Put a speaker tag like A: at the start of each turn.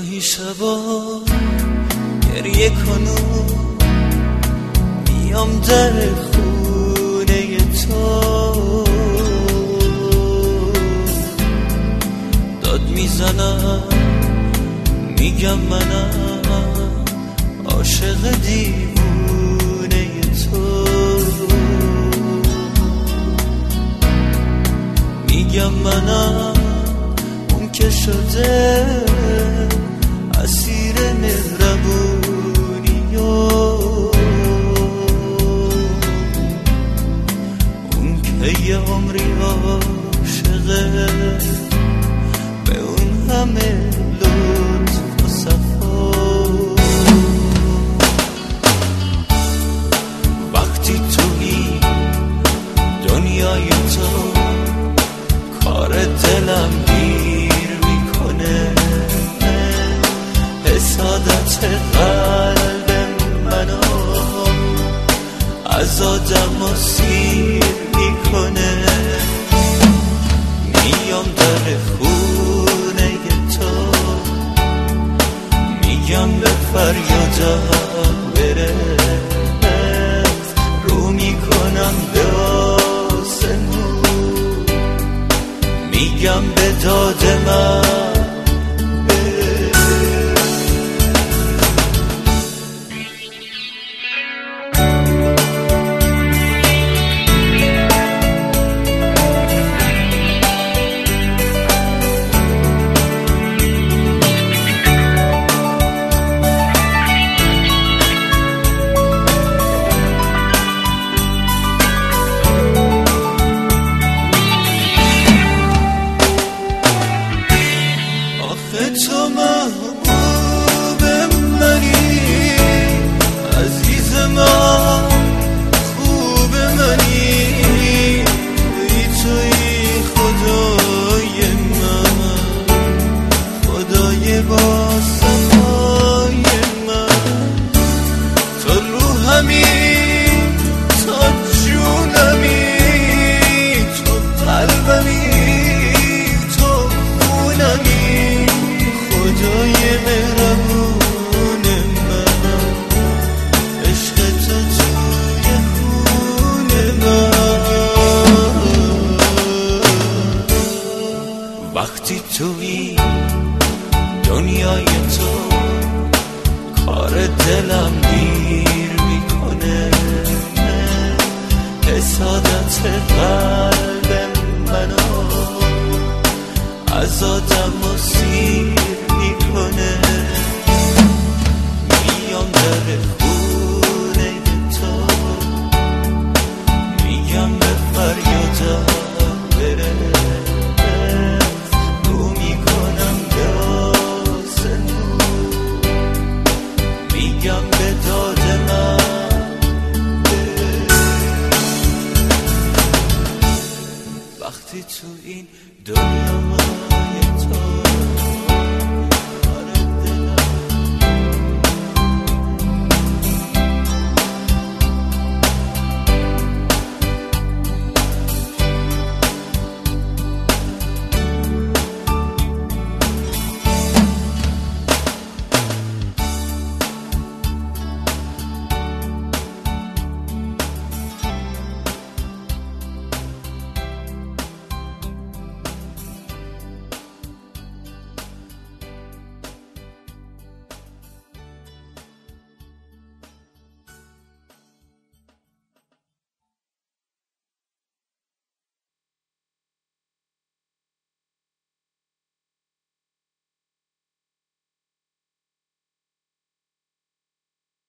A: گاهی شبا گریه کنم میام در خونه تو، داد میزنم میگم منم عاشق دیوونه تو، میگم منم اون که شده اسیر مهربونی و اون که یه عمری عاشقه به اون همه لطف و صفا. وقتی توی دنیای تو کار دلم گیر میکنه، حسادت قلب منو از آدم و سیر میکنه. میام در خونه تو میگم به فریادم برس، رو میکنم به آسمون میگم به داد من تو محبوب منی، عزیز من خوب منی، توی خدای من، خدای با صفای من، تو روحمی، تو جونمی، تو قلبمی، تو خونمی، خدای مهربون من، عشق تو توی خون من. وقتی توی دنیای تو کار دلم گیر میکنه، حسادت قلب منو از آدم و سیر میکنه. میام در